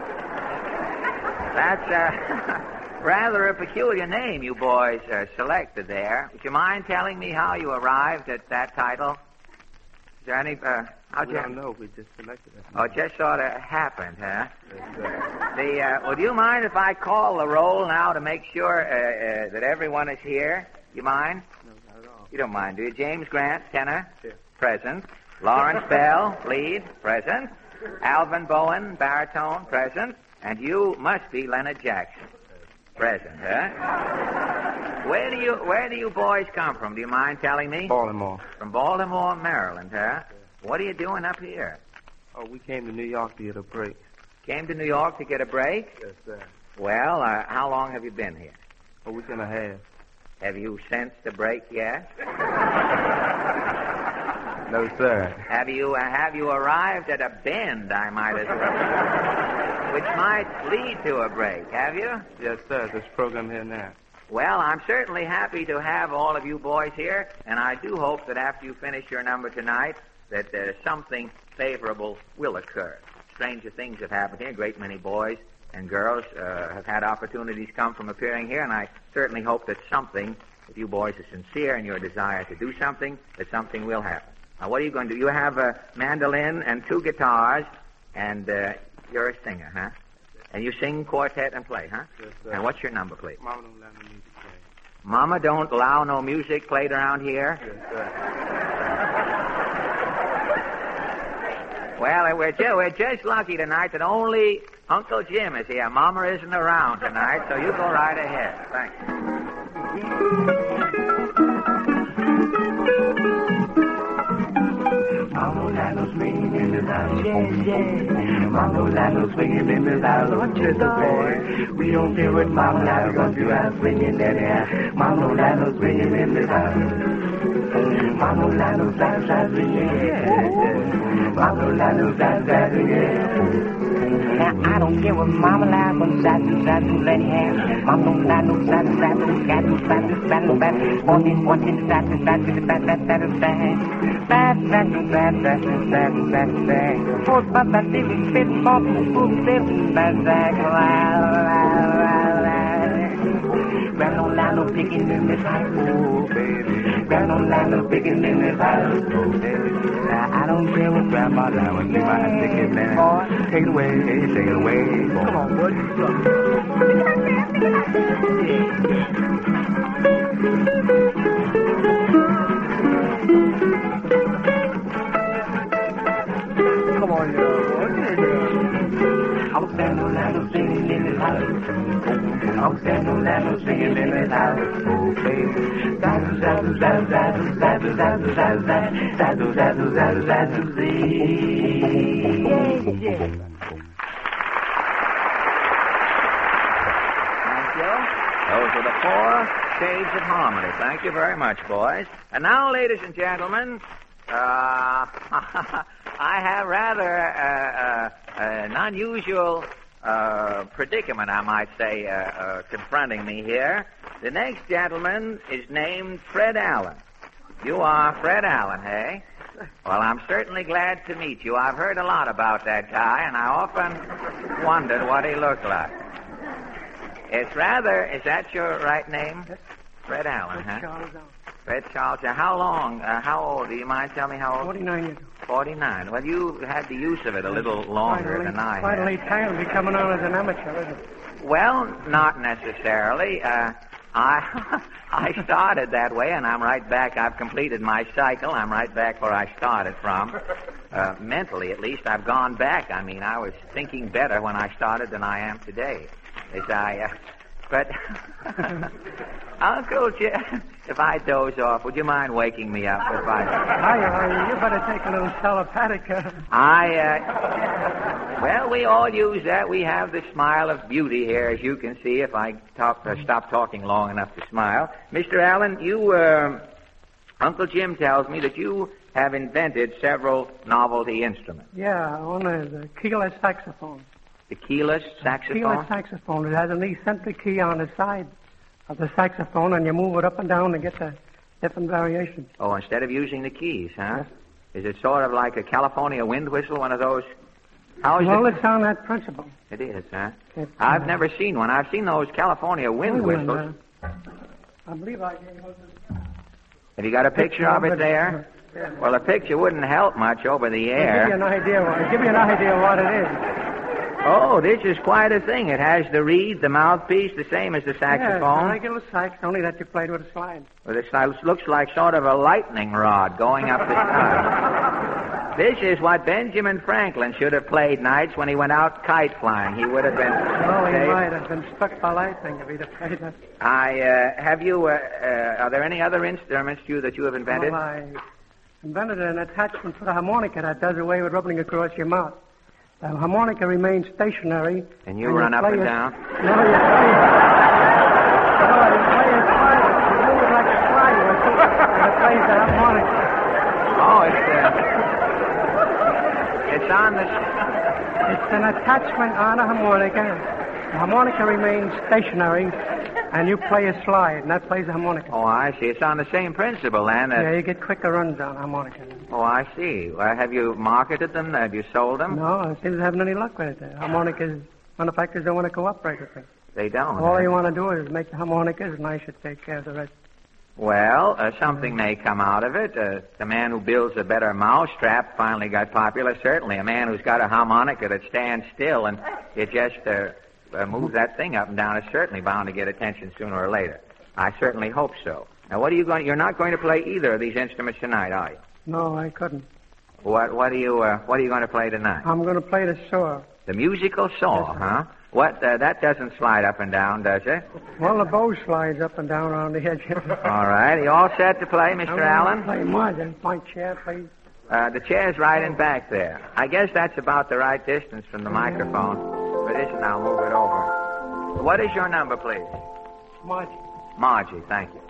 that's uh, rather a peculiar name you boys uh, selected there. Would you mind telling me how you arrived at that title? Is there any... Uh, how'd we you... don't know. We just selected it. Oh, it just sort of happened, huh? The, uh, would you mind if I call the roll now to make sure uh, uh, that everyone is here? You mind? No, not at all. You don't mind, do you? James Grant, tenor. Sure. Present. Lawrence Bell, lead. Present. Alvin Bowen, baritone. Present. And you must be Leonard Jackson. Present, huh? Where do you Where do you boys come from? Do you mind telling me? Baltimore. From Baltimore, Maryland, huh? What are you doing up here? Oh, we came to New York to get a break. Came to New York to get a break? Yes, sir. Well, uh, how long have you been here? A week and a half. Have you sensed a break yet? No, sir. Have you uh, have you arrived at a bend, I might as well, which might lead to a break, have you? Yes, sir. This program here now. Well, I'm certainly happy to have all of you boys here, and I do hope that after you finish your number tonight, that uh, something favorable will occur. Stranger things have happened here. A great many boys and girls uh, have had opportunities come from appearing here, and I certainly hope that something, if you boys are sincere in your desire to do something, that something will happen. Now, what are you going to do? You have a mandolin and two guitars, and uh, you're a singer, huh? And you sing quartet and play, huh? Yes, sir. And what's your number, please? Mama don't allow no music played. Mama don't allow no music played around here? Yes, sir. Well, we're, ju- we're just lucky tonight that only Uncle Jim is here. Mama isn't around tonight, so you go right ahead. Thanks. Manolano swinging in the valley, yeah, yeah. Manolano swinging in the valley, what you the We don't care what Manolano gonna do, I'm swinging that air. Manolano swinging in the valley. Manolano flat, flat, yeah. Manolano flat, flat, yeah. Now I don't care what Mama lies on side to side to let it have. Mama don't lie no side to side to side to side to side to side. One in one in side to side to side to side to side. Bad side to side side to side to side to side. Four spot that they will spit pop boom spit bad side. La la la la. Grand Ole Land, no picking in this house, oh, baby. Grand Ole Land, no picking in this house, oh, baby. Now, I don't care what Grandma Land would leave my ticket there. Boy, take it away, take it away, boy. Come on, bud. Come on, yo. I'm standing on that, I'm singing in this house. I'm standing on that, I'm singing in this house. Oh, baby. Zazzle, zazzle, zazzle, zazzle, zazzle, zazzle, zazzle, zazzle, zazzle, zazzle, zazzle, zee. Yeah, yeah. Thank you. Those are the four shades of harmony. Thank you very much, boys. And now, ladies and gentlemen, uh, I have rather uh, uh, an unusual uh, predicament, I might say, uh, uh, confronting me here. The next gentleman is named Fred Allen. You are Fred Allen, hey? Well, I'm certainly glad to meet you. I've heard a lot about that guy, and I often wondered what he looked like. It's rather, is that your right name? Fred Allen, huh? Charles Allen. Fred Charles. How long, uh, how old? Do you mind telling me how old? Forty-nine years old. Forty-nine. Well, you had the use of it a little longer quite a than late, I Quite had. a late time to be coming on as an amateur, isn't it? Well, not necessarily. Uh, I I started that way, and I'm right back. I've completed my cycle. I'm right back where I started from. Uh, mentally, at least, I've gone back. I mean, I was thinking better when I started than I am today. As I, uh, but Uncle Jim, if I doze off, would you mind waking me up if I? Hi, hi, you better take a little Salapatica. I, uh, well, we all use that. We have the smile of beauty here, as you can see, if I talk, uh, stop talking long enough to smile. Mister Allen, you, uh, Uncle Jim tells me that you have invented several novelty instruments. Yeah, one is a keyless saxophone. The keyless saxophone? Keyless saxophone. It has an eccentric key on the side of the saxophone, and you move it up and down to get the different variations. Oh, instead of using the keys, huh? Yes. Is it sort of like a California wind whistle, one of those? How is well, it? it's on that principle. It is, huh? It's, I've uh, never seen one. I've seen those California wind wait a whistles. minute, uh, I believe I gave you Have you got a picture of it there? Yeah. Well, a picture wouldn't help much over the I'll air. give you an idea. What, give you an idea what it is. Oh, this is quite a thing. It has the reed, the mouthpiece, the same as the Yeah, it's saxophone. a regular sax, only that you played with a slide. Well, this looks like sort of a lightning rod going up the side. This is what Benjamin Franklin should have played nights when he went out kite flying. He would have been. Well, he safe. might have been struck by lightning if he'd have played that. I uh, have you. Uh, uh, are there any other instruments you that you have invented? Well, I invented an attachment for the harmonica that does away with rubbing across your mouth. The harmonica remains stationary. And you run up and it, down? No, you play it. No, you play it slide. You move it like a slide. And it plays the harmonica. Oh, it's uh, it's on the. It's an attachment on a harmonica. The harmonica remains stationary, and you play a slide, and that plays the harmonica. Oh, I see. It's on the same principle, then. Uh, yeah, you get quicker runs on harmonica. Oh, I see. Well, have you marketed them? Have you sold them? No, I seem to having any luck with it. The harmonicas, manufacturers don't want to cooperate with me. They don't. All huh? they want to do is make the harmonicas, and I should take care of the rest. Well, uh, something may come out of it. Uh, the man who builds a better mousetrap finally got popular. Certainly, a man who's got a harmonica that stands still and it just uh, uh, moves that thing up and down is certainly bound to get attention sooner or later. I certainly hope so. Now, what are you going? You're not going to play either of these instruments tonight, are you? No, I couldn't. What? What are you? Uh, what are you going to play tonight? I'm going to play the saw. The musical saw, Yes, huh? What? Uh, that doesn't slide up and down, does it? Well, the bow slides up and down around the edge. All right. Are you all set to play, Mister Allen? Play mine. My chair, please. Uh, the chair's right in back there. I guess that's about the right distance from the microphone. For this, and I'll move it over. What is your number, please? Margie. Margie, thank you.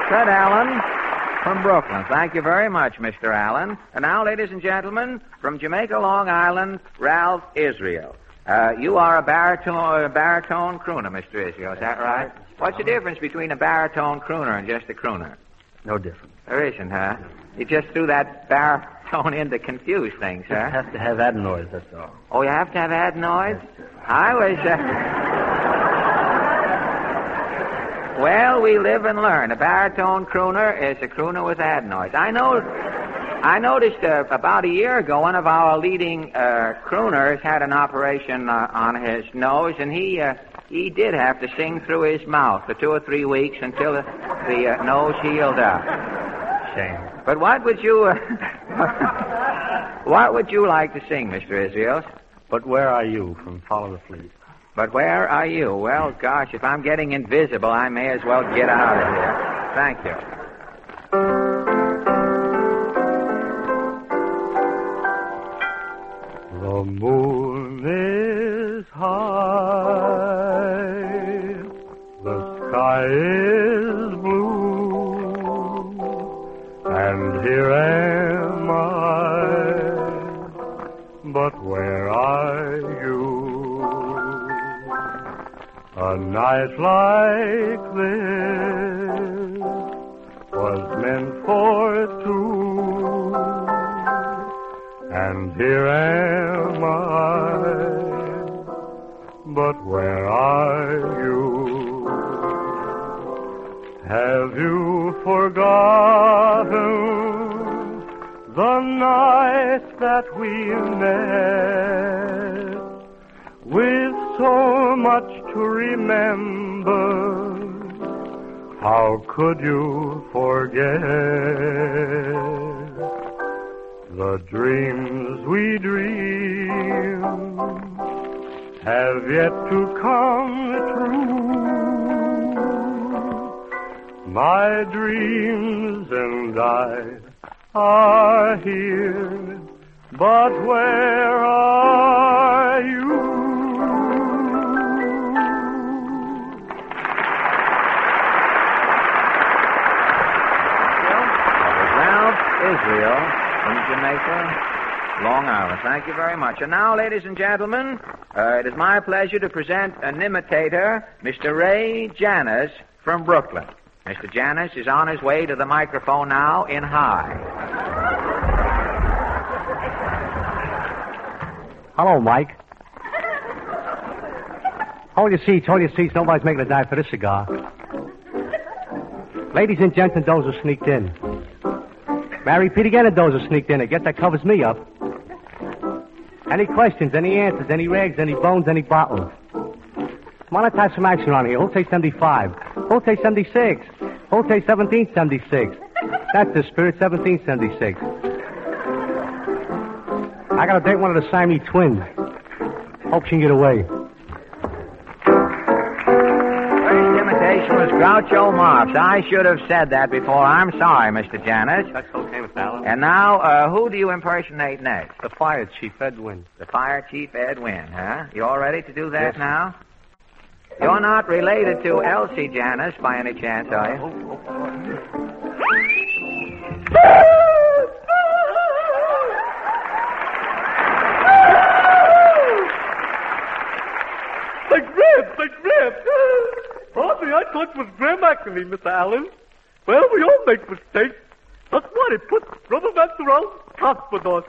Fred Allen from Brooklyn. Thank you very much, Mister Allen. And now, ladies and gentlemen, from Jamaica, Long Island, Ralph Israel. Uh, you are a baritone, a baritone crooner, Mister Israel. Is that right? What's the difference between a baritone crooner and just a crooner? No difference. There isn't, huh? You just threw that baritone in to confuse things, huh? It has to have adenoids, that's all. Oh, you have to have adenoids? I was, uh... Well, we live and learn. A baritone crooner is a crooner with adenoids. I know... I noticed uh, about a year ago, one of our leading uh, crooners had an operation uh, on his nose, and he uh, he did have to sing through his mouth for two or three weeks until the, the uh, nose healed up. Shame. But what would you uh, what would you like to sing, Mister Israels? But where are you from Follow the Fleet? But where are you? Well, gosh, if I'm getting invisible, I may as well get out of here. Thank you. The moon is high, the sky is blue, and here am I, but where are you? A night like this was meant for two, and here am I, but where are you? Have you forgotten the night that we met, with so much to remember? How could you forget the dreams we dreamed have yet to come true? My dreams and I are here, but where are you? Israel from Jamaica, Long Island. Thank you very much. And now, ladies and gentlemen, uh, it is my pleasure to present an imitator, Mister Ray Janis from Brooklyn. Mister Janis is on his way to the microphone now in high. Hello, Mike. Hold your seats, hold your seats. Nobody's making a dive for this cigar. Ladies and gentlemen, those who sneaked in. Mary Pete again, and those who sneaked in. I guess that covers me up. Any questions, any answers, any rags, any bones, any bottles? Come on, let's have some action on here. Who'll say seventy-five? Who'll say seventy-six? Who'll say seventeen seventy-six? That's the spirit, seventeen seventy-six. I gotta date one of the Siamese twins. Hope she can get away. Imitation was Groucho Marx. I should have said that before. I'm sorry, Mister Janis. That's okay, Mister Allen. And now, uh, who do you impersonate next? The fire chief, Ed Wynn. The fire chief, Ed Wynn, huh? You all ready to do that yes, now? You're not related to Elsie Janis by any chance, are you? Big rib, big rib. Hardly, I thought it was Graham actually, Mister Allen. Well, we all make mistakes. That's why they put rubber bands around hospitals.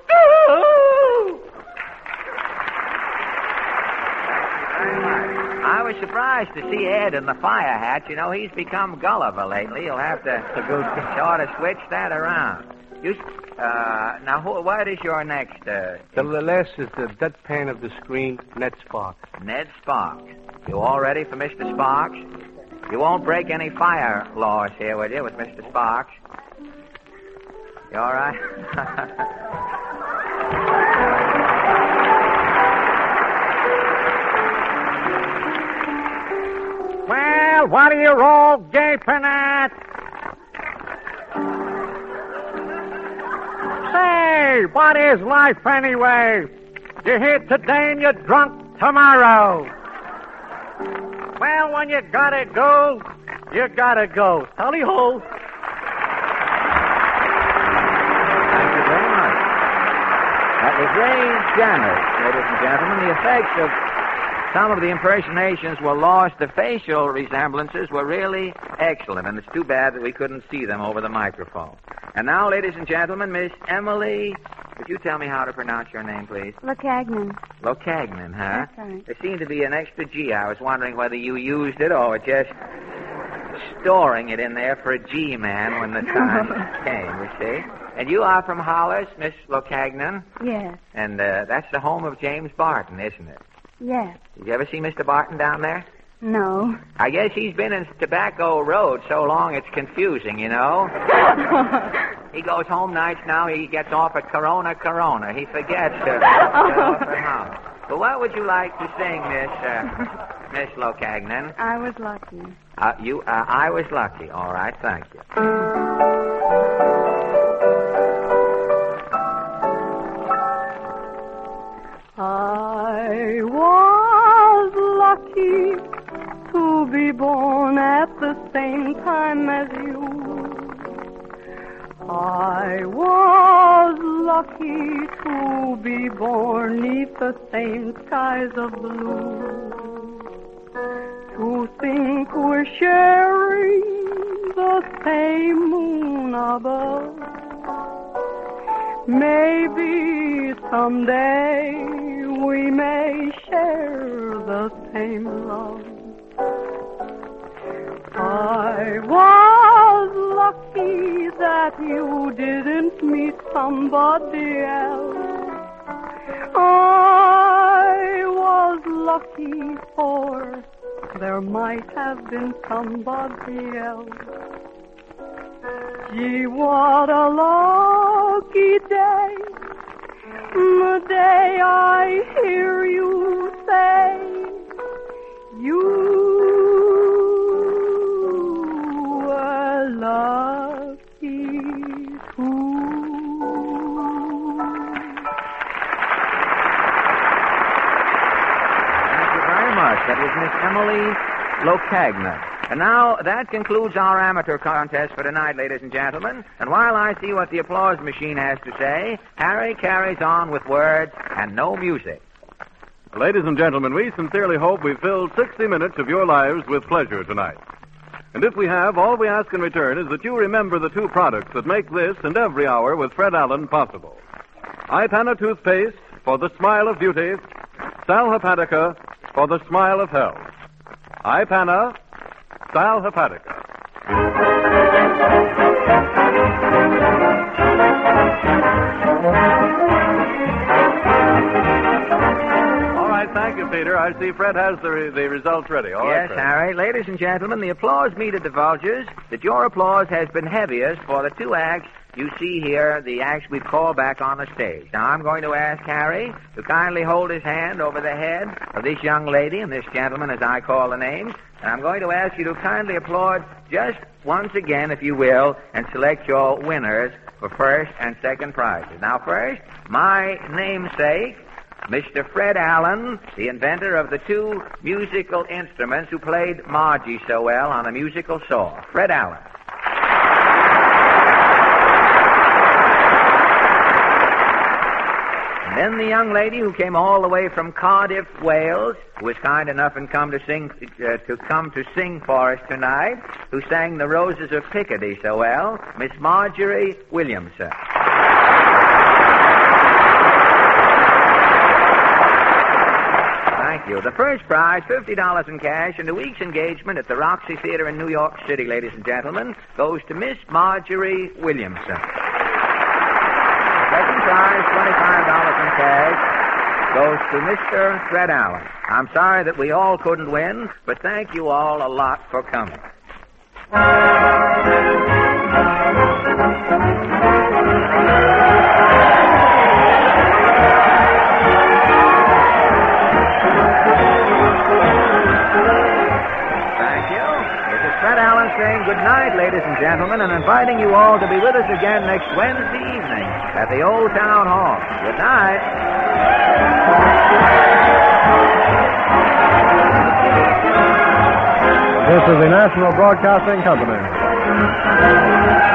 I was surprised to see Ed in the fire hat. You know, he's become Gulliver lately. You'll have to sort of switch that around. You, uh, now, who, what is your next? Uh, the last is the deadpan of the screen, Ned Sparks. Ned Sparks. You all ready for Mister Sparks? You won't break any fire laws here, will you, with Mister Sparks? You all right? Well, what are you all gaping at? Say, what is life anyway? You're here today and you're drunk tomorrow. Well, when you gotta go, you gotta go. Tally ho. was Ray Janet, ladies and gentlemen. The effects of some of the impersonations were lost. The facial resemblances were really excellent, and it's too bad that we couldn't see them over the microphone. And now, ladies and gentlemen, Miss Emily, could you tell me how to pronounce your name, please? Locagnan. Locagnan, huh? That's right. There seemed to be an extra G. I was wondering whether you used it or just storing it in there for a G-man when the time came, you see. And you are from Hollis, Miss Locagnan? Yes. And uh, that's the home of James Barton, isn't it? Yes. Did you ever see Mister Barton down there? No. I guess he's been in Tobacco Road so long it's confusing, you know. He goes home nights now. He gets off at Corona, Corona. He forgets to get off at home. But what would you like to sing, Miss uh, Miss Locagnan? I was lucky. Uh, you, uh, I was lucky. All right, thank you. I was lucky to be born at the same time as you. I was lucky to be born neath the same skies of blue. To think we're sharing the same moon above. Maybe someday we may share the same love. I was lucky that you didn't meet somebody else. I was lucky, for there might have been somebody else. Gee, what a lucky day, the day I hear you say you were lucky too. Thank you very much. That was Miss Emily Locagnan. And now, that concludes our amateur contest for tonight, ladies and gentlemen. And while I see what the applause machine has to say, Harry carries on with words and no music. Ladies and gentlemen, we sincerely hope we've filled sixty minutes of your lives with pleasure tonight. And if we have, all we ask in return is that you remember the two products that make this and every hour with Fred Allen possible. Ipana toothpaste for the smile of beauty, Sal Hepatica for the smile of health. Ipana, Sal Hepatica. All right, thank you, Peter. I see Fred has the, re- the results ready. All right, yes, Fred. Harry. Ladies and gentlemen, the applause meter divulges that your applause has been heaviest for the two acts you see here, the acts we've called back on the stage. Now, I'm going to ask Harry to kindly hold his hand over the head of this young lady and this gentleman, as I call the names. And I'm going to ask you to kindly applaud just once again, if you will, and select your winners for first and second prizes. Now, first, my namesake, Mister Fred Allen, the inventor of the two musical instruments who played Margie so well on a musical saw. Fred Allen. And then the young lady who came all the way from Cardiff, Wales, who was kind enough and come to sing uh, to come to sing for us tonight, who sang The Roses of Picardy so well, Miss Marjorie Williamson. Thank you. The first prize, fifty dollars in cash, and a week's engagement at the Roxy Theater in New York City, ladies and gentlemen, goes to Miss Marjorie Williamson. Second prize, twenty-five dollars in cash, goes to Mister Fred Allen. I'm sorry that we all couldn't win, but thank you all a lot for coming. Fred Allen saying good night, ladies and gentlemen, and inviting you all to be with us again next Wednesday evening at the Old Town Hall. Good night. This is the National Broadcasting Company.